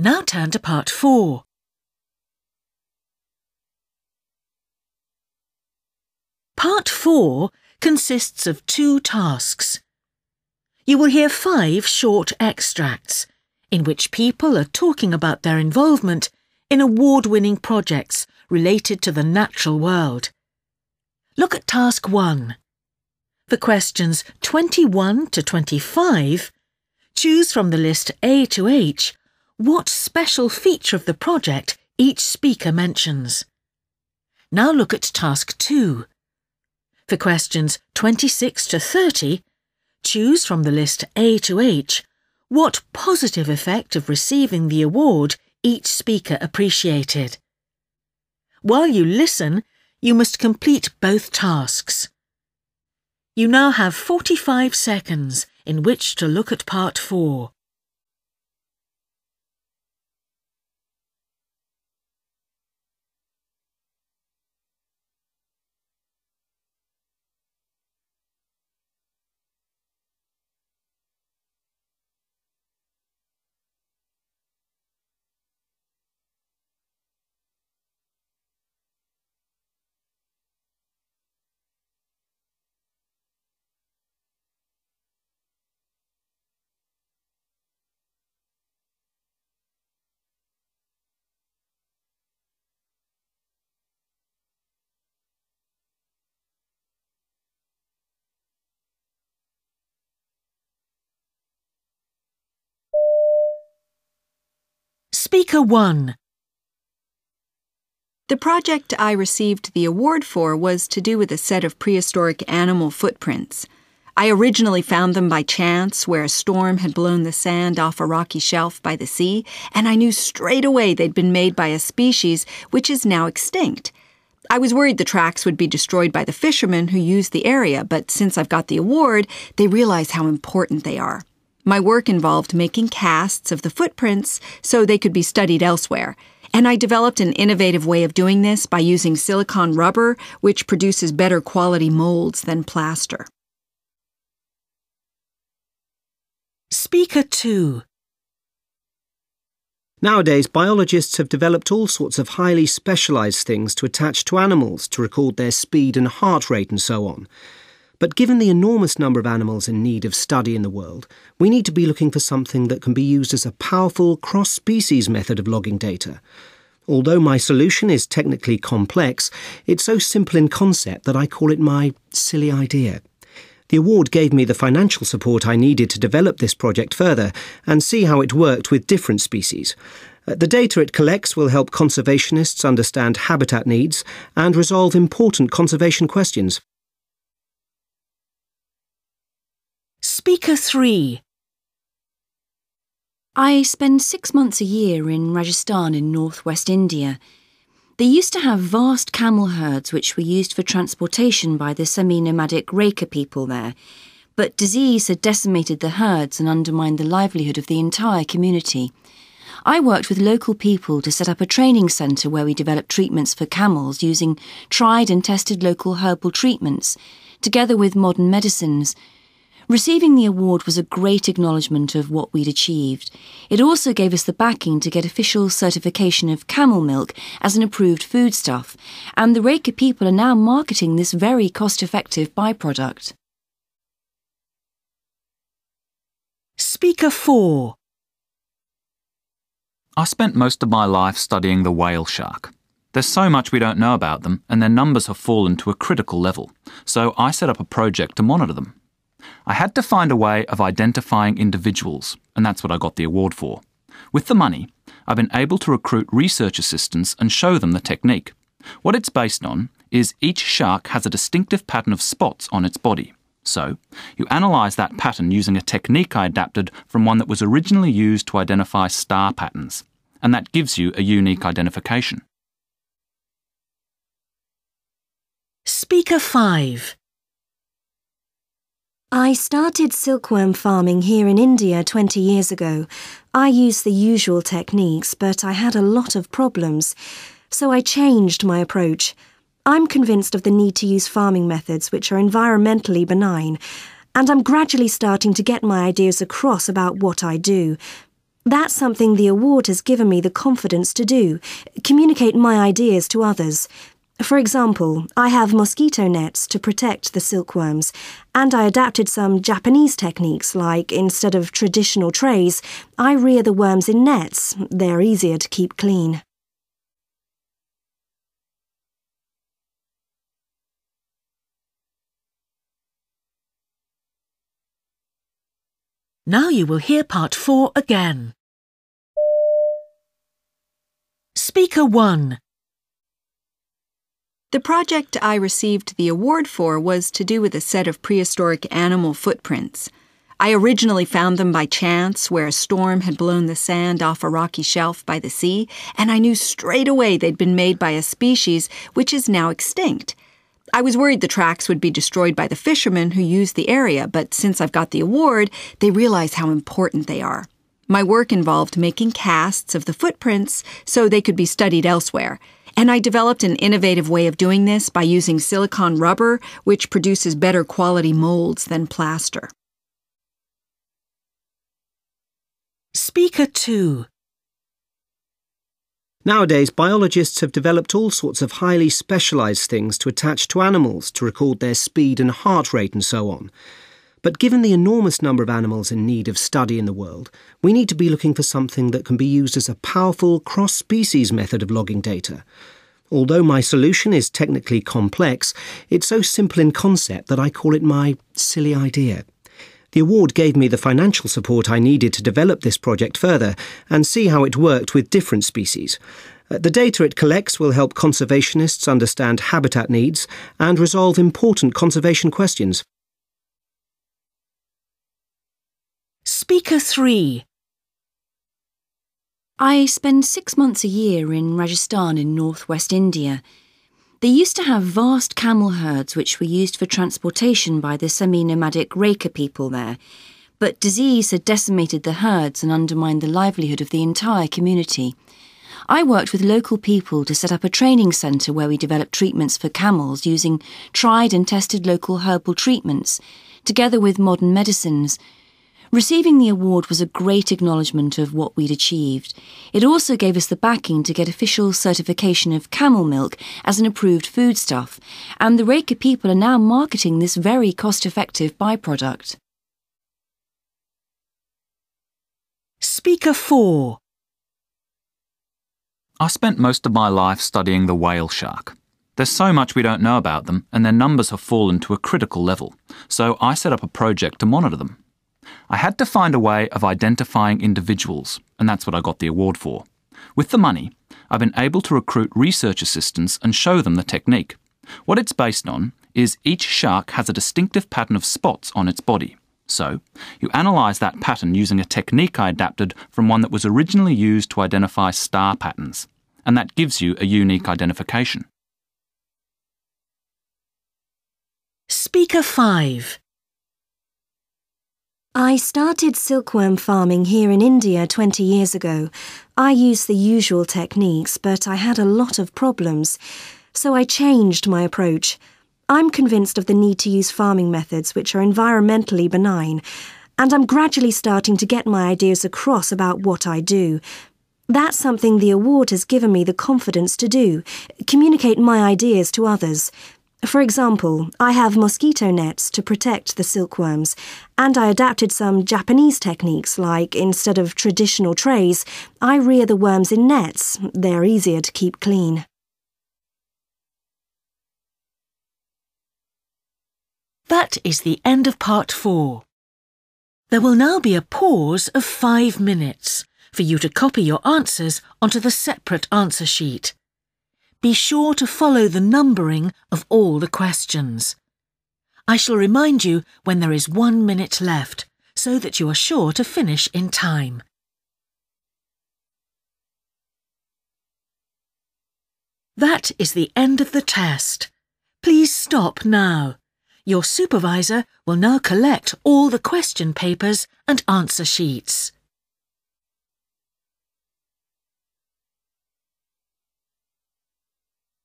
Now turn to part 4. Part 4 consists of 2 tasks. You will hear 5 short extracts in which people are talking about their involvement in award-winning projects related to the natural world. Look at task 1. For questions 21 to 25, choose from the list A to H what special feature of the project each speaker mentions. Now look at task 2. For questions 26 to 30, choose from the list A to H what positive effect of receiving the award each speaker appreciated. While you listen, you must complete both tasks. You now have 45 seconds in which to look at part 4. Speaker 1. The project I received the award for was to do with a set of prehistoric animal footprints. I originally found them by chance where a storm had blown the sand off a rocky shelf by the sea, and I knew straight away they'd been made by a species which is now extinct. I was worried the tracks would be destroyed by the fishermen who used the area, but since I've got the award, they realize how important they are. My work involved making casts of the footprints so they could be studied elsewhere, and I developed an innovative way of doing this by using silicone rubber, which produces better quality molds than plaster. Speaker 2. Nowadays, biologists have developed all sorts of highly specialised things to attach to animals to record their speed and heart rate and so on. But given the enormous number of animals in need of study in the world, we need to be looking for something that can be used as a powerful cross-species method of logging data. Although my solution is technically complex, it's so simple in concept that I call it my silly idea. The award gave me the financial support I needed to develop this project further and see how it worked with different species. The data it collects will help conservationists understand habitat needs and resolve important conservation questions. Speaker 3. I spend 6 months a year in Rajasthan in northwest India. They used to have vast camel herds which were used for transportation by the semi-nomadic Reka people there, but disease had decimated the herds and undermined the livelihood of the entire community. I worked with local people to set up a training centre where we developed treatments for camels using tried and tested local herbal treatments, together with modern medicines. Receiving the award was a great acknowledgement of what we'd achieved. It also gave us the backing to get official certification of camel milk as an approved foodstuff, and the Reka people are now marketing this very cost-effective byproduct. Speaker 4. I spent most of my life studying the whale shark. There's so much we don't know about them, and their numbers have fallen to a critical level, so I set up a project to monitor them. I had to find a way of identifying individuals, and that's what I got the award for. With the money, I've been able to recruit research assistants and show them the technique. What it's based on is each shark has a distinctive pattern of spots on its body. So, you analyse that pattern using a technique I adapted from one that was originally used to identify star patterns, and that gives you a unique identification. Speaker 5. I started silkworm farming here in India 20 years ago. I used the usual techniques, but I had a lot of problems, so I changed my approach. I'm convinced of the need to use farming methods which are environmentally benign, and I'm gradually starting to get my ideas across about what I do. That's something the award has given me the confidence to do, communicate my ideas to others. For example, I have mosquito nets to protect the silkworms, and I adapted some Japanese techniques like, instead of traditional trays, I rear the worms in nets. They're easier to keep clean. Now you will hear part 4 again. Speaker 1. The project I received the award for was to do with a set of prehistoric animal footprints. I originally found them by chance where a storm had blown the sand off a rocky shelf by the sea, and I knew straight away they'd been made by a species which is now extinct. I was worried the tracks would be destroyed by the fishermen who used the area, but since I've got the award, they realize how important they are. My work involved making casts of the footprints so they could be studied elsewhere. And I developed an innovative way of doing this by using silicone rubber, which produces better quality molds than plaster. Speaker 2. Nowadays, biologists have developed all sorts of highly specialised things to attach to animals to record their speed and heart rate and so on. But given the enormous number of animals in need of study in the world, we need to be looking for something that can be used as a powerful cross-species method of logging data. Although my solution is technically complex, it's so simple in concept that I call it my silly idea. The award gave me the financial support I needed to develop this project further and see how it worked with different species. The data it collects will help conservationists understand habitat needs and resolve important conservation questions. Speaker 3. I spend 6 months a year in Rajasthan in northwest India. They used to have vast camel herds which were used for transportation by the semi-nomadic Reka people there, but disease had decimated the herds and undermined the livelihood of the entire community. I worked with local people to set up a training centre where we developed treatments for camels using tried and tested local herbal treatments, together with modern medicines. Receiving the award was a great acknowledgement of what we'd achieved. It also gave us the backing to get official certification of camel milk as an approved foodstuff, and the Reka people are now marketing this very cost-effective byproduct. Speaker 4. I spent most of my life studying the whale shark. There's so much we don't know about them, and their numbers have fallen to a critical level, so I set up a project to monitor them. I had to find a way of identifying individuals, and that's what I got the award for. With the money, I've been able to recruit research assistants and show them the technique. What it's based on is each shark has a distinctive pattern of spots on its body. So, you analyse that pattern using a technique I adapted from one that was originally used to identify star patterns, and that gives you a unique identification. Speaker 5. I started silkworm farming here in India 20 years ago. I used the usual techniques, but I had a lot of problems, so I changed my approach. I'm convinced of the need to use farming methods which are environmentally benign, and I'm gradually starting to get my ideas across about what I do. That's something the award has given me the confidence to do, communicate my ideas to others. For example, I have mosquito nets to protect the silkworms, and I adapted some Japanese techniques like, instead of traditional trays, I rear the worms in nets. They're easier to keep clean. That is the end of part 4. There will now be a pause of 5 minutes for you to copy your answers onto the separate answer sheet. Be sure to follow the numbering of all the questions. I shall remind you when there is 1 minute left, so that you are sure to finish in time. That is the end of the test. Please stop now. Your supervisor will now collect all the question papers and answer sheets.